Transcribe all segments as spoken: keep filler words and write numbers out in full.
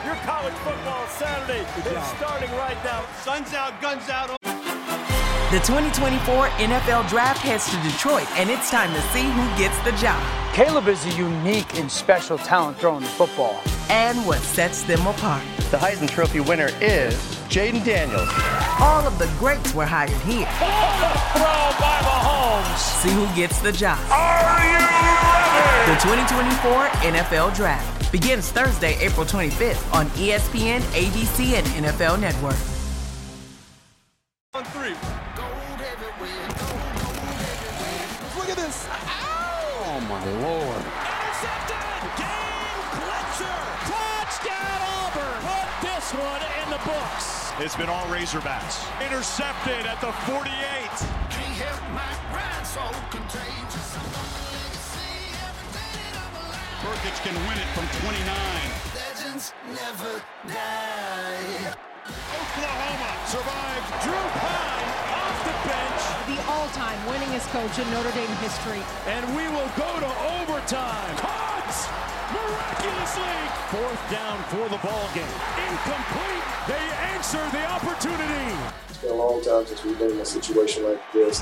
Your college football Saturday is starting right now. Sun's out, guns out. The twenty twenty-four N F L Draft heads to Detroit, and it's time to see who gets the job. Caleb is a unique and special talent throwing the football. And what sets them apart. The Heisman Trophy winner is Jaden Daniels. All of the greats were hired here. Throw by Mahomes. See who gets the job. Are you ready? The twenty twenty-four N F L Draft begins Thursday, April twenty-fifth on E S P N, A B C, and N F L Network. On three. Look at this. Oh, my Lord. Intercepted. Game clincher. Touchdown Auburn. Put this one in the books. It's been all Razorbacks. Intercepted at the forty-eight. Can't help my ride so contagious. Burkich can win it from twenty-nine. Legends never die. Oklahoma survived. Drew Pine off the bench. The all-time winningest coach in Notre Dame history. And we will go to overtime. Caught miraculously. Fourth down for the ball game. Incomplete. They answer the opportunity. It's been a long time since we've been in a situation like this.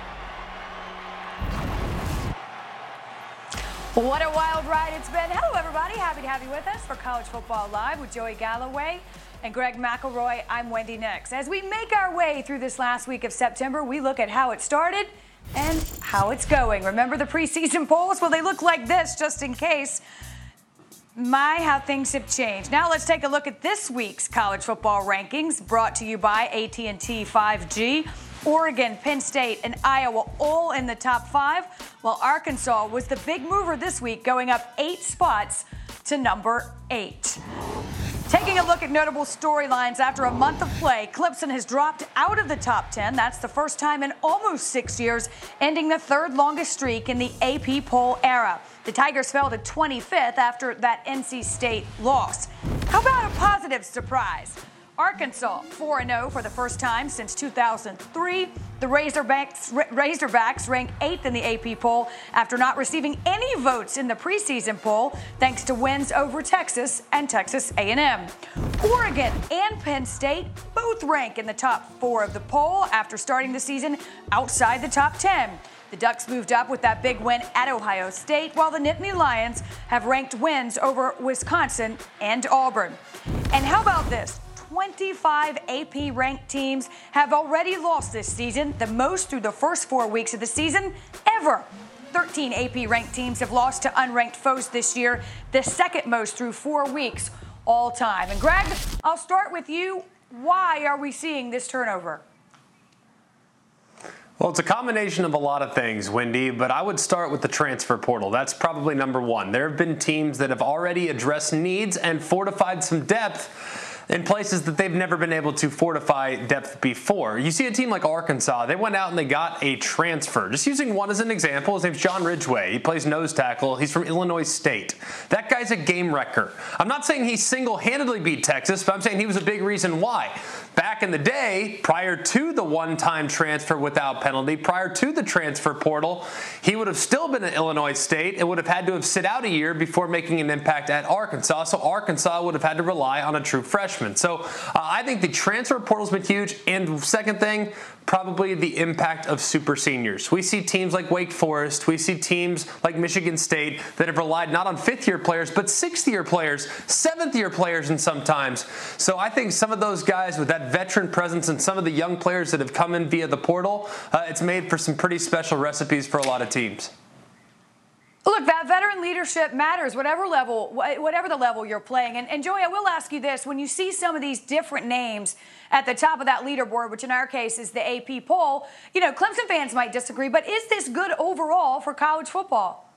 What a wild ride it's been. Hello, everybody. Happy to have you with us for College Football Live with Joey Galloway and Greg McElroy. I'm Wendy Nix. As we make our way through this last week of September, we look at how it started and how it's going. Remember the preseason polls? Well, they look like this, just in case. My, how things have changed. Now let's take a look at this week's college football rankings, brought to you by A T and T five G. Oregon, Penn State, and Iowa all in the top five, while Arkansas was the big mover this week, going up eight spots to number eight. Taking a look at notable storylines after a month of play, Clemson has dropped out of the top ten. That's the first time in almost six years, ending the third longest streak in the A P poll era. The Tigers fell to twenty-fifth after that N C State loss. How about a positive surprise? Arkansas, four and oh for the first time since two thousand three. The Razorbacks, Razorbacks rank eighth in the A P poll after not receiving any votes in the preseason poll, thanks to wins over Texas and Texas A and M. Oregon and Penn State both rank in the top four of the poll after starting the season outside the top ten. The Ducks moved up with that big win at Ohio State, while the Nittany Lions have ranked wins over Wisconsin and Auburn. And how about this? twenty-five A P ranked teams have already lost this season, the most through the first four weeks of the season ever. thirteen A P ranked teams have lost to unranked foes this year, the second most through four weeks all time. And Greg, I'll start with you. Why are we seeing this turnover? Well, it's a combination of a lot of things, Wendy, but I would start with the transfer portal. That's probably number one. There have been teams that have already addressed needs and fortified some depth in places that they've never been able to fortify depth before. You see a team like Arkansas, they went out and they got a transfer. Just using one as an example, his name's John Ridgway. He plays nose tackle. He's from Illinois State. That guy's a game wrecker. I'm not saying he single-handedly beat Texas, but I'm saying he was a big reason why. Back in the day, prior to the one-time transfer without penalty, prior to the transfer portal, he would have still been at Illinois State and would have had to have sit out a year before making an impact at Arkansas. So Arkansas would have had to rely on a true freshman. So uh, I think the transfer portal's been huge. And second thing, probably the impact of super seniors. We see teams like Wake Forest, we see teams like Michigan State that have relied not on fifth-year players, but sixth-year players, seventh-year players and sometimes. So I think some of those guys with that veteran presence and some of the young players that have come in via the portal, uh, it's made for some pretty special recipes for a lot of teams. Look, that veteran leadership matters, whatever level, whatever the level you're playing. And, and Joey, I will ask you this. When you see some of these different names at the top of that leaderboard, which in our case is the A P poll, you know, Clemson fans might disagree, but is this good overall for college football?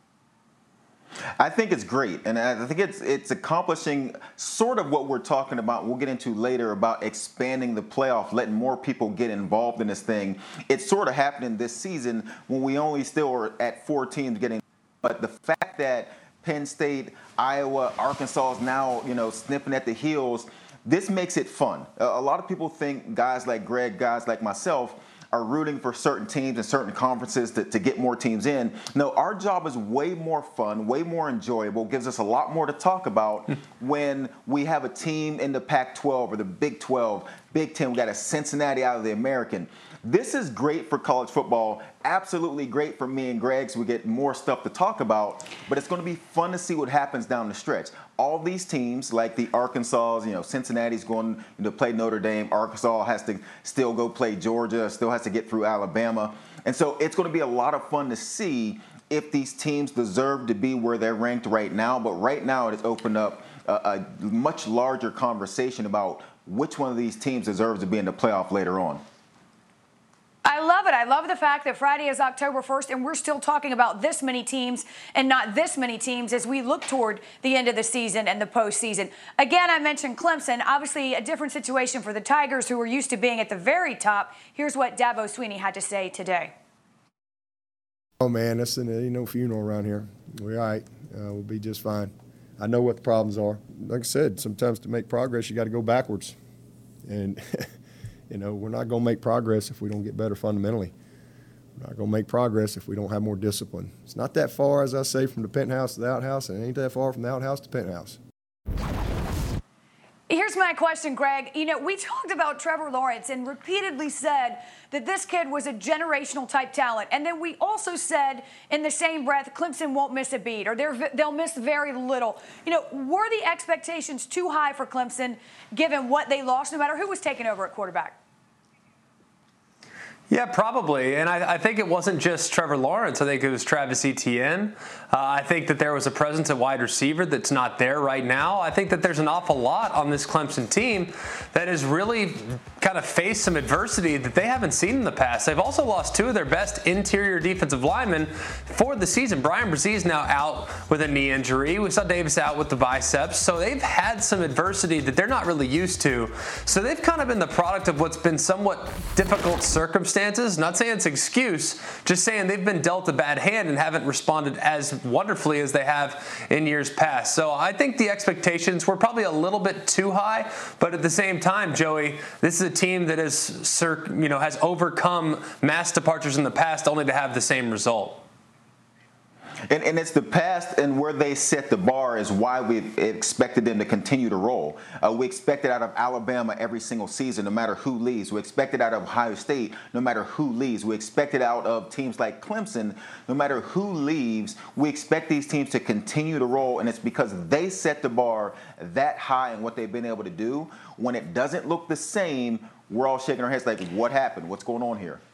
I think it's great, and I think it's it's accomplishing sort of what we're talking about. We'll get into later about expanding the playoff, letting more people get involved in this thing. It's sort of happening this season when we only still are at four teams getting. But the fact that Penn State, Iowa, Arkansas is now, you know, snipping at the heels, this makes it fun. A lot of people think guys like Greg, guys like myself, are rooting for certain teams and certain conferences to, to get more teams in. No, our job is way more fun, way more enjoyable, gives us a lot more to talk about when we have a team in the Pac twelve or the Big twelve, Big ten. We got a Cincinnati out of the American. This is great for college football, absolutely great for me and Greg, so we get more stuff to talk about, but it's going to be fun to see what happens down the stretch. All these teams, like the Arkansas, you know, Cincinnati's going to play Notre Dame. Arkansas has to still go play Georgia, still has to get through Alabama. And so it's going to be a lot of fun to see if these teams deserve to be where they're ranked right now. But right now it has opened up a, a much larger conversation about which one of these teams deserves to be in the playoff later on. I love it. I love the fact that Friday is October first, and we're still talking about this many teams and not this many teams as we look toward the end of the season and the postseason. Again, I mentioned Clemson. Obviously, a different situation for the Tigers, who are used to being at the very top. Here's what Dabo Swinney had to say today. Oh, man, that's an, ain't no funeral around here. We're all right. Uh, we'll be just fine. I know what the problems are. Like I said, sometimes to make progress, you got to go backwards. And you know, we're not going to make progress if we don't get better fundamentally. We're not going to make progress if we don't have more discipline. It's not that far, as I say, from the penthouse to the outhouse, and it ain't that far from the outhouse to the penthouse. Here's my question, Greg. You know, we talked about Trevor Lawrence and repeatedly said that this kid was a generational type talent. And then we also said in the same breath, Clemson won't miss a beat, or they'll miss very little. You know, were the expectations too high for Clemson given what they lost, no matter who was taking over at quarterback? Yeah, probably. And I, I think it wasn't just Trevor Lawrence. I think it was Travis Etienne. Uh, I think that there was a presence at wide receiver that's not there right now. I think that there's an awful lot on this Clemson team that has really kind of faced some adversity that they haven't seen in the past. They've also lost two of their best interior defensive linemen for the season. Bryan Bresee now out with a knee injury. We saw Davis out with the biceps. So they've had some adversity that they're not really used to. So they've kind of been the product of what's been somewhat difficult circumstances. Not saying it's an excuse, just saying they've been dealt a bad hand and haven't responded as wonderfully as they have in years past. So I think the expectations were probably a little bit too high, but at the same time, Joey, this is a team that has, you know, has overcome mass departures in the past only to have the same result. And, and it's the past and where they set the bar is why we expected them to continue to roll. Uh, we expected out of Alabama every single season, no matter who leaves. We expected out of Ohio State, no matter who leaves. We expected out of teams like Clemson, no matter who leaves. We expect these teams to continue to roll, and it's because they set the bar that high in what they've been able to do. When it doesn't look the same, we're all shaking our heads like, what happened? What's going on here?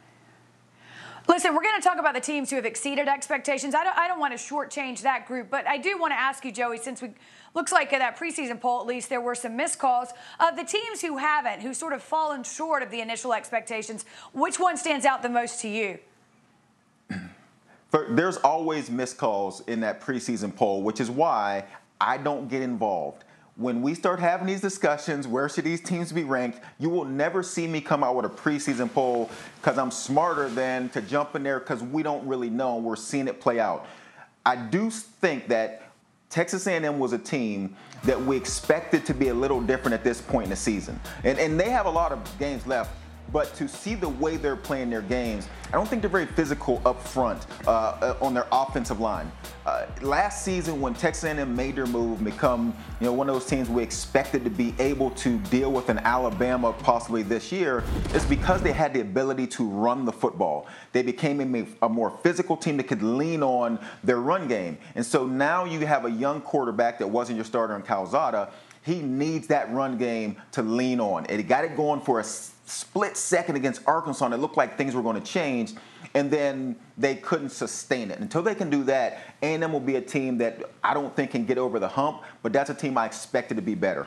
Listen, we're going to talk about the teams who have exceeded expectations. I don't, I don't want to shortchange that group, but I do want to ask you, Joey, since we looks like in that preseason poll, at least, there were some missed calls. Of the teams who haven't, who sort of fallen short of the initial expectations, which one stands out the most to you? There's always missed calls in that preseason poll, which is why I don't get involved. When we start having these discussions, where should these teams be ranked, you will never see me come out with a preseason poll because I'm smarter than to jump in there because we don't really know. We're seeing it play out. I do think that Texas A and M was a team that we expected to be a little different at this point in the season. And, and they have a lot of games left. But to see the way they're playing their games, I don't think they're very physical up front uh, on their offensive line. Uh, last season, when Texas A and M made their move and become, you know, one of those teams we expected to be able to deal with an Alabama possibly this year, it's because they had the ability to run the football. They became a, a more physical team that could lean on their run game. And so now you have a young quarterback that wasn't your starter in Calzada. He needs that run game to lean on. And he got it going for a split second against Arkansas, and it looked like things were going to change, and then they couldn't sustain it. Until they can do that, A and M will be a team that I don't think can get over the hump, but that's a team I expected to be better.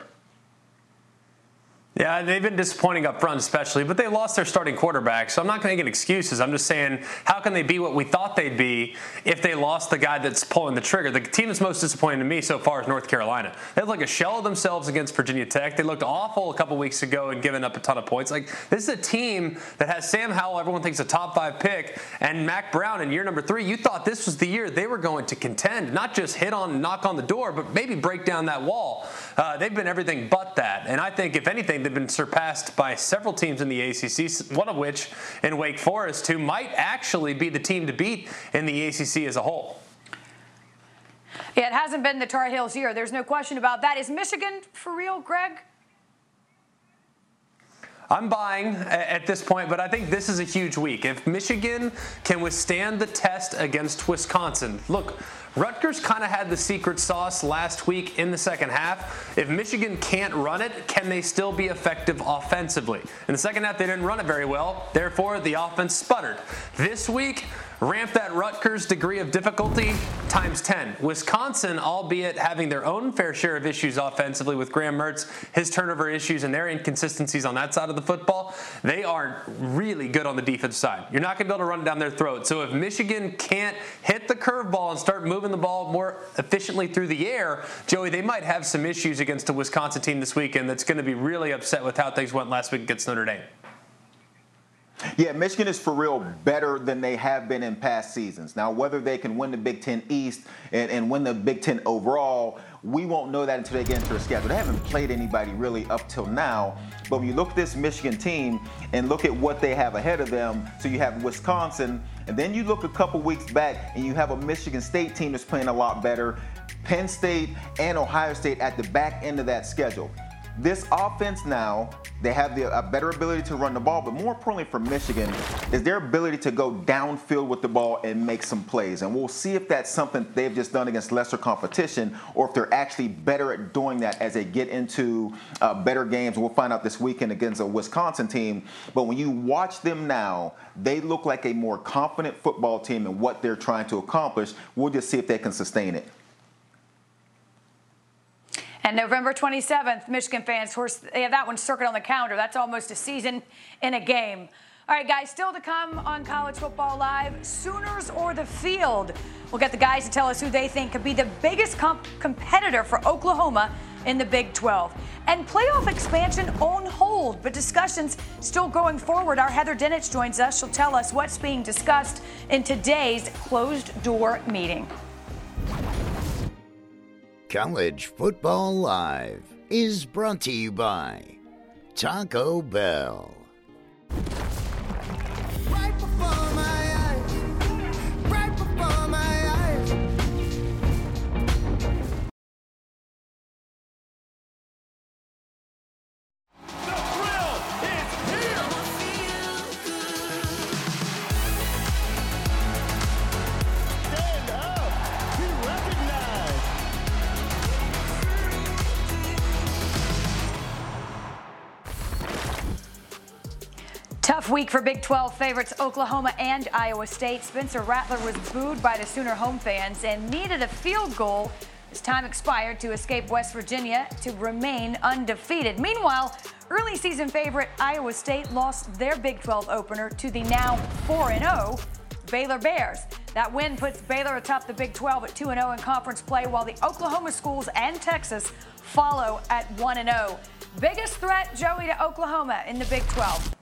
Yeah, they've been disappointing up front especially, but they lost their starting quarterback, so I'm not going to get excuses. I'm just saying, how can they be what we thought they'd be if they lost the guy that's pulling the trigger? The team that's most disappointing to me so far is North Carolina. They look like a shell of themselves against Virginia Tech. They looked awful a couple weeks ago and giving up a ton of points. Like, this is a team that has Sam Howell, everyone thinks a top five pick, and Mac Brown in year number three. You thought this was the year they were going to contend, not just hit on, knock on the door, but maybe break down that wall. Uh, they've been everything but that, and I think, if anything, they've been surpassed by several teams in the A C C, one of which in Wake Forest, who might actually be the team to beat in the A C C as a whole. Yeah, it hasn't been the Tar Heels year. There's no question about that. Is Michigan for real, Greg? I'm buying at this point, but I think this is a huge week. If Michigan can withstand the test against Wisconsin, look, Rutgers kind of had the secret sauce last week in the second half. If Michigan can't run it, can they still be effective offensively? In the second half, they didn't run it very well. Therefore, the offense sputtered. This week, ramp that Rutgers degree of difficulty times ten. Wisconsin, albeit having their own fair share of issues offensively with Graham Mertz, his turnover issues and their inconsistencies on that side of the football, they aren't really good on the defensive side. You're not going to be able to run it down their throat. So if Michigan can't hit the curveball and start moving the ball more efficiently through the air, Joey, they might have some issues against a Wisconsin team this weekend that's going to be really upset with how things went last week against Notre Dame. Yeah, Michigan is for real better than they have been in past seasons. Now, whether they can win the Big Ten East and, and win the Big Ten overall, we won't know that until they get into their schedule. They haven't played anybody really up till now. But when you look at this Michigan team and look at what they have ahead of them, so you have Wisconsin, and then you look a couple weeks back and you have a Michigan State team that's playing a lot better, Penn State and Ohio State at the back end of that schedule. This offense now, they have the, a better ability to run the ball, but more importantly for Michigan is their ability to go downfield with the ball and make some plays. And we'll see if that's something they've just done against lesser competition or if they're actually better at doing that as they get into uh, better games. We'll find out this weekend against a Wisconsin team. But when you watch them now, they look like a more confident football team in what they're trying to accomplish. We'll just see if they can sustain it. And November twenty-seventh, Michigan fans, of course, they have that one circled on the calendar. That's almost a season in a game. All right, guys, still to come on College Football Live, Sooners or the field. We'll get the guys to tell us who they think could be the biggest comp- competitor for Oklahoma in the Big twelve. And playoff expansion on hold, but discussions still going forward. Our Heather Dinich joins us. She'll tell us what's being discussed in today's closed-door meeting. College Football Live is brought to you by Taco Bell. Right before my eyes, right before my eyes. The thrill is here. Stand up, be recognized. Tough week for Big twelve favorites Oklahoma and Iowa State. Spencer Rattler was booed by the Sooner home fans and needed a field goal as time expired to escape West Virginia to remain undefeated. Meanwhile, early season favorite Iowa State lost their Big twelve opener to the now four and oh Baylor Bears. That win puts Baylor atop the Big twelve at two and oh in conference play, while the Oklahoma schools and Texas follow at one and oh. Biggest threat, Joey, to Oklahoma in the Big twelve?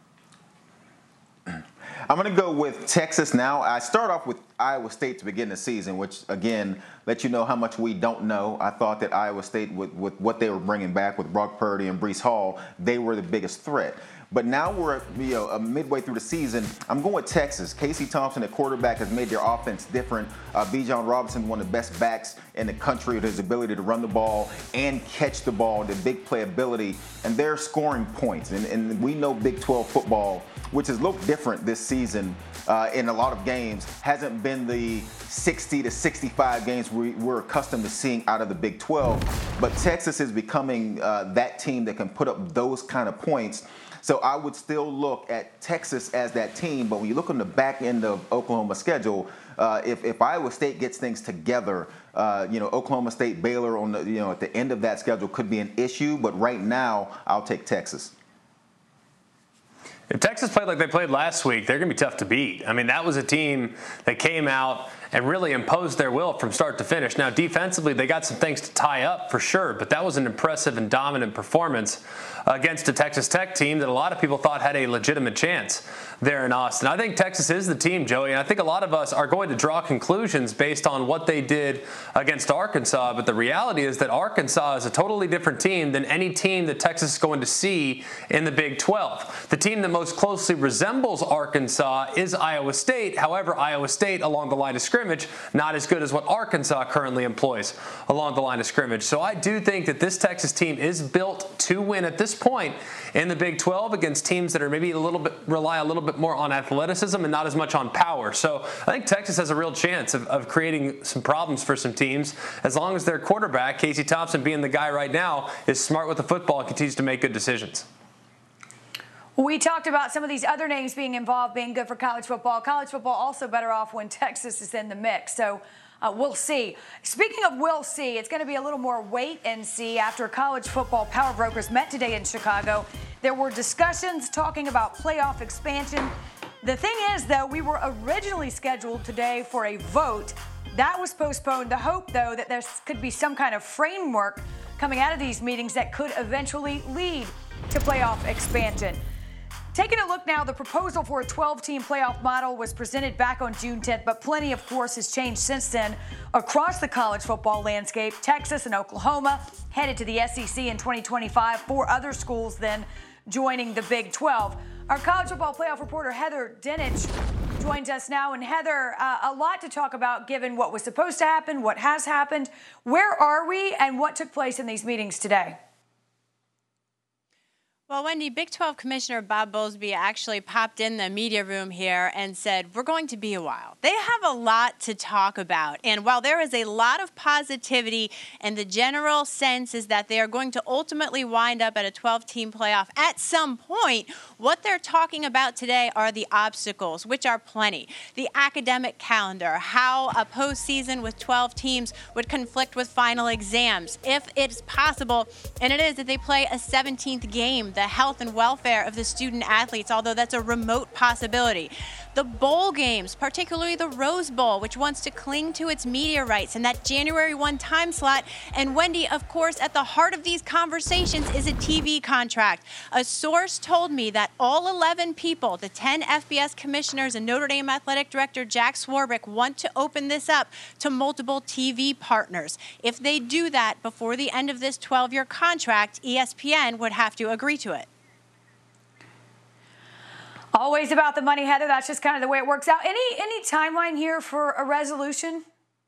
I'm going to go with Texas now. I start off with Iowa State to begin the season, which, again, let you know how much we don't know. I thought that Iowa State, with, with what they were bringing back with Brock Purdy and Breece Hall, they were the biggest threat. But now we're you know, midway through the season. I'm going with Texas. Casey Thompson at quarterback has made their offense different. Uh, Bijan Robinson, one of the best backs in the country with his ability to run the ball and catch the ball, the big playability, and they're scoring points. And, and we know Big twelve football, which has looked different this season uh, in a lot of games, hasn't been the sixty to sixty-five games we, we're accustomed to seeing out of the Big twelve. But Texas is becoming uh, that team that can put up those kind of points. So I would still look at Texas as that team. But when you look on the back end of Oklahoma's schedule, uh, if, if Iowa State gets things together, uh, you know, Oklahoma State, Baylor on the, you know, at the end of that schedule could be an issue. But right now, I'll take Texas. If Texas played like they played last week, they're going to be tough to beat. I mean, that was a team that came out and really imposed their will from start to finish. Now, defensively, they got some things to tie up for sure, but that was an impressive and dominant performance against a Texas Tech team that a lot of people thought had a legitimate chance there in Austin. I think Texas is the team, Joey, and I think a lot of us are going to draw conclusions based on what they did against Arkansas, but the reality is that Arkansas is a totally different team than any team that Texas is going to see in the Big twelve. The team that most closely resembles Arkansas is Iowa State. However, Iowa State along the line of scrimmage, not as good as what Arkansas currently employs along the line of scrimmage. So I do think that this Texas team is built to win at this point in the Big twelve against teams that are maybe a little bit rely a little bit more on athleticism and not as much on power. So I think Texas has a real chance of, of creating some problems for some teams as long as their quarterback, Casey Thompson being the guy right now, is smart with the football and continues to make good decisions. We talked about some of these other names being involved, being good for college football. College football also better off when Texas is in the mix. So uh, we'll see. Speaking of we'll see, it's going to be a little more wait and see after college football power brokers met today in Chicago. There were discussions talking about playoff expansion. The thing is, though, we were originally scheduled today for a vote. That was postponed. The hope, though, that there could be some kind of framework coming out of these meetings that could eventually lead to playoff expansion. Taking a look now, the proposal for a twelve-team playoff model was presented back on June tenth, but plenty, of course, has changed since then across the college football landscape. Texas and Oklahoma headed to the S E C in twenty twenty-five. Four other schools then joining the Big twelve. Our college football playoff reporter Heather Dinich joins us now. And Heather, uh, a lot to talk about given what was supposed to happen, what has happened. Where are we and what took place in these meetings today? Well, Wendy, Big twelve Commissioner Bob Bowlesby actually popped in the media room here and said, we're going to be a while. They have a lot to talk about. And while there is a lot of positivity and the general sense is that they are going to ultimately wind up at a twelve-team playoff at some point, what they're talking about today are the obstacles, which are plenty. The academic calendar, how a postseason with twelve teams would conflict with final exams. If it's possible, and it is, that they play a seventeenth game, the health and welfare of the student athletes, although that's a remote possibility. The bowl games, particularly the Rose Bowl, which wants to cling to its media rights and that January first time slot. And Wendy, of course, at the heart of these conversations is a T V contract. A source told me that all eleven people, the ten F B S commissioners and Notre Dame athletic director Jack Swarbrick, want to open this up to multiple T V partners. If they do that before the end of this twelve-year contract, E S P N would have to agree to it. Always about the money, Heather. That's just kind of the way it works out. Any any timeline here for a resolution?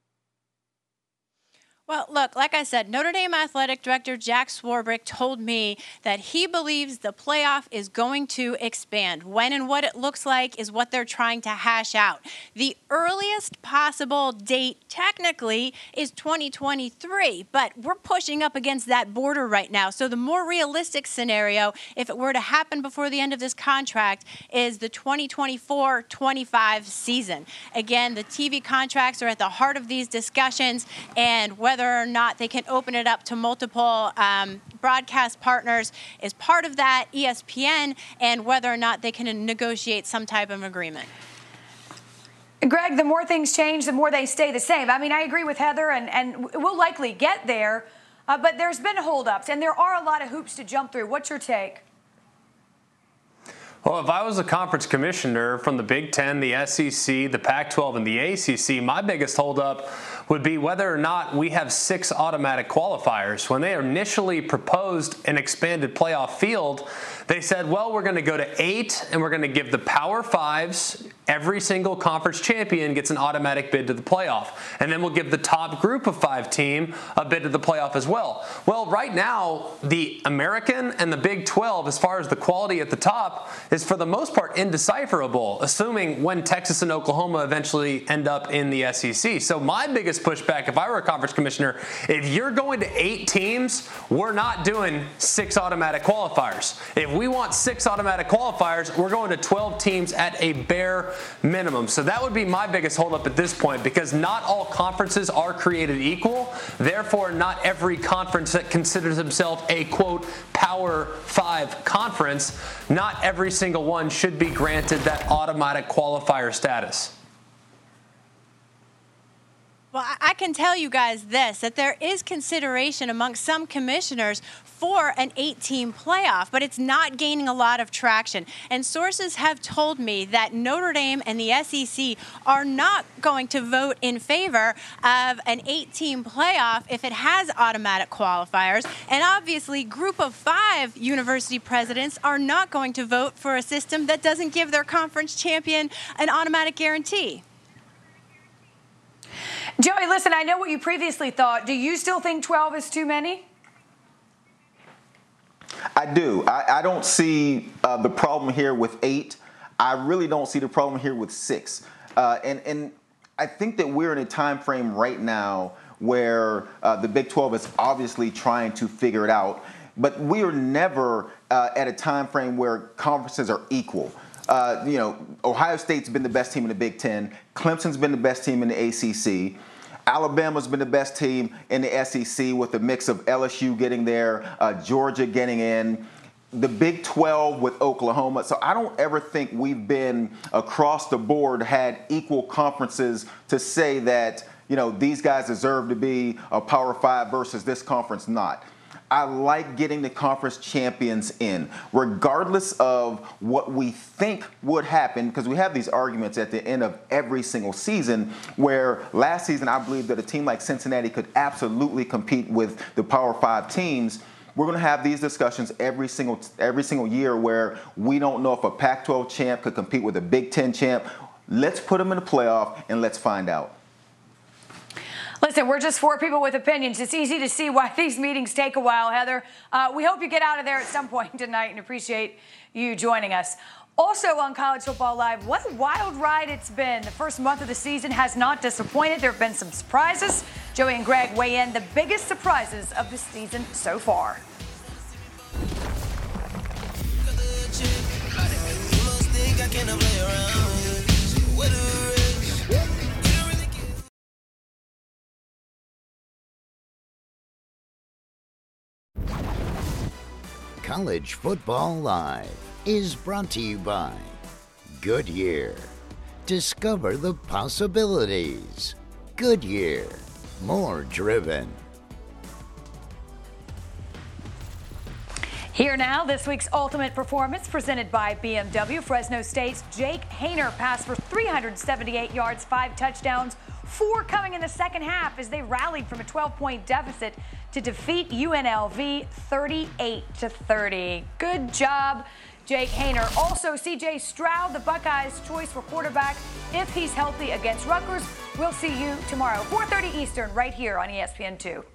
Well, look, like I said, Notre Dame athletic director Jack Swarbrick told me that he believes the playoff is going to expand. When and what it looks like is what they're trying to hash out. The earliest possible date, technically, is twenty twenty-three, but we're pushing up against that border right now. So the more realistic scenario, if it were to happen before the end of this contract, is the twenty twenty-four twenty-five season. Again, the T V contracts are at the heart of these discussions, and whether Whether or not they can open it up to multiple um, broadcast partners is part of that, E S P N, and whether or not they can negotiate some type of agreement. Greg, the more things change, the more they stay the same. I mean, I agree with Heather, and, and we'll likely get there, uh, but there's been holdups, and there are a lot of hoops to jump through. What's your take? Well, if I was a conference commissioner from the Big Ten, the S E C, the Pac twelve, and the A C C, my biggest holdup would be whether or not we have six automatic qualifiers. When they initially proposed an expanded playoff field, they said, well, we're going to go to eight, and we're going to give the Power Fives, every single conference champion gets an automatic bid to the playoff. And then we'll give the top group of five team a bid to the playoff as well. Well, right now, the American and the Big twelve, as far as the quality at the top, is for the most part indecipherable, assuming when Texas and Oklahoma eventually end up in the S E C. So my biggest pushback, if I were a conference commissioner, if you're going to eight teams, we're not doing six automatic qualifiers. If we want six automatic qualifiers, we're going to twelve teams at a bare minimum. So that would be my biggest holdup at this point, because not all conferences are created equal. Therefore, not every conference that considers himself a, quote, Power Five conference, not every single one should be granted that automatic qualifier status. Well, I can tell you guys this, that there is consideration among some commissioners for an eight-team playoff, but it's not gaining a lot of traction. And sources have told me that Notre Dame and the S E C are not going to vote in favor of an eight-team playoff if it has automatic qualifiers. And obviously, Group of Five university presidents are not going to vote for a system that doesn't give their conference champion an automatic guarantee. Joey, listen, I know what you previously thought. Do you still think twelve is too many? I do. I, I don't see uh, the problem here with eight. I really don't see the problem here with six. Uh, and, and I think that we're in a time frame right now where uh, the Big twelve is obviously trying to figure it out. But we are never uh, at a time frame where conferences are equal. Uh, you know, Ohio State's been the best team in the Big Ten. Clemson's been the best team in the A C C. Alabama's been the best team in the S E C with a mix of L S U getting there, uh, Georgia getting in, the Big twelve with Oklahoma. So I don't ever think we've been across the board had equal conferences to say that, you know, these guys deserve to be a Power Five versus this conference not. I like getting the conference champions in, regardless of what we think would happen, because we have these arguments at the end of every single season where last season I believe that a team like Cincinnati could absolutely compete with the Power Five teams. We're going to have these discussions every single every single year where we don't know if a Pac twelve champ could compete with a Big Ten champ. Let's put them in the playoff and let's find out. Listen, we're just four people with opinions. It's easy to see why these meetings take a while, Heather. Uh, we hope you get out of there at some point tonight and appreciate you joining us. Also on College Football Live, what a wild ride it's been. The first month of the season has not disappointed. There have been some surprises. Joey and Greg weigh in the biggest surprises of the season so far. College Football Live is brought to you by Goodyear. Discover the possibilities. Goodyear, more driven. Here now, this week's Ultimate Performance presented by B M W. Fresno State's Jake Haener passed for three hundred seventy-eight yards, five touchdowns, four coming in the second half as they rallied from a twelve-point deficit to defeat U N L V thirty-eight to thirty. Good job, Jake Haener. Also, C J Stroud, the Buckeyes' choice for quarterback, if he's healthy against Rutgers. We'll see you tomorrow, four thirty Eastern, right here on E S P N two.